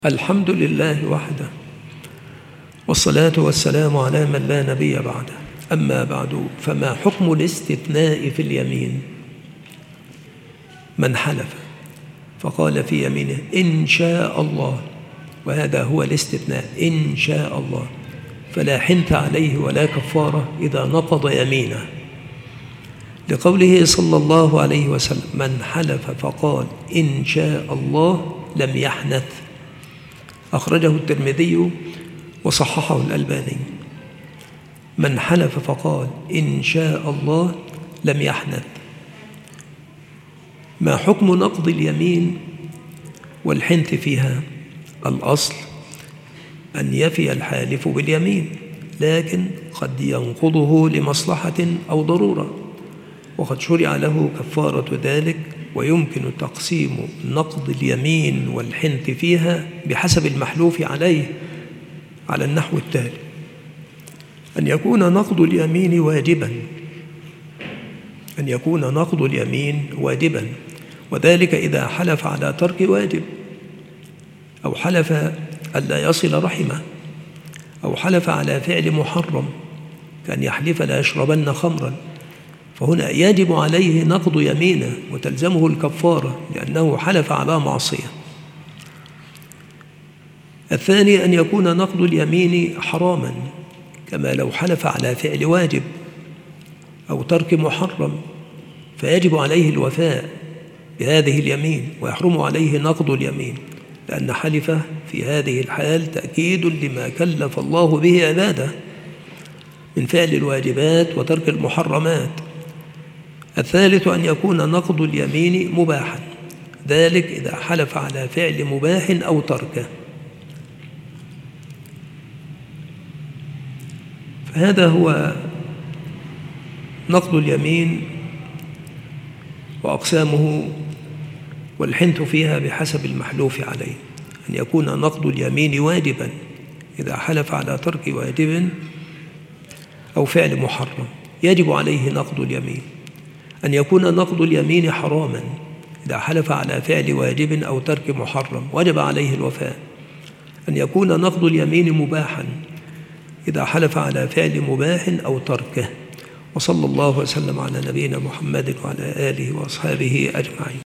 الحمد لله وحده، والصلاة والسلام على من لا نبي بعده. أما بعد، فما حكم الاستثناء في اليمين؟ من حلف فقال في يمينه إن شاء الله، وهذا هو الاستثناء، إن شاء الله، فلا حنث عليه ولا كفارة إذا نقض يمينه، لقوله صلى الله عليه وسلم: من حلف فقال إن شاء الله لم يحنث. أخرجه الترمذي وصححه الألباني. من حلف فقال إن شاء الله لم يحنث. ما حكم نقض اليمين والحنث فيها؟ الأصل أن يفي الحالف باليمين، لكن قد ينقضه لمصلحة أو ضرورة، وقد شرع له كفارة ذلك، ويمكن تقسيم نقض اليمين والحنث فيها بحسب المحلوف عليه على النحو التالي: أن يكون نقض اليمين واجبا، وذلك إذا حلف على ترك واجب، أو حلف ألا يصل رحمه، أو حلف على فعل محرم كأن يحلف لا يشربن خمرا، فهنا يجب عليه نقض يمينه وتلزمه الكفارة لأنه حلف على معصية. الثاني أن يكون نقض اليمين حراما، كما لو حلف على فعل واجب أو ترك محرم، فيجب عليه الوفاء بهذه اليمين، ويحرم عليه نقض اليمين، لأن حلفه في هذه الحال تأكيد لما كلف الله به عباده من فعل الواجبات وترك المحرمات. الثالث أن يكون نقض اليمين مباحا، ذلك إذا حلف على فعل مباح أو تركه. فهذا هو نقض اليمين وأقسامه والحنث فيها بحسب المحلوف عليه. أن يكون نقض اليمين واجبا إذا حلف على ترك واجب أو فعل محرم، يجب عليه نقض اليمين. أن يكون نقض اليمين حراما إذا حلف على فعل واجب أو ترك محرم، وجب عليه الوفاء. أن يكون نقض اليمين مباحا إذا حلف على فعل مباح أو تركه. وصلى الله وسلم على نبينا محمد وعلى آله وأصحابه أجمعين.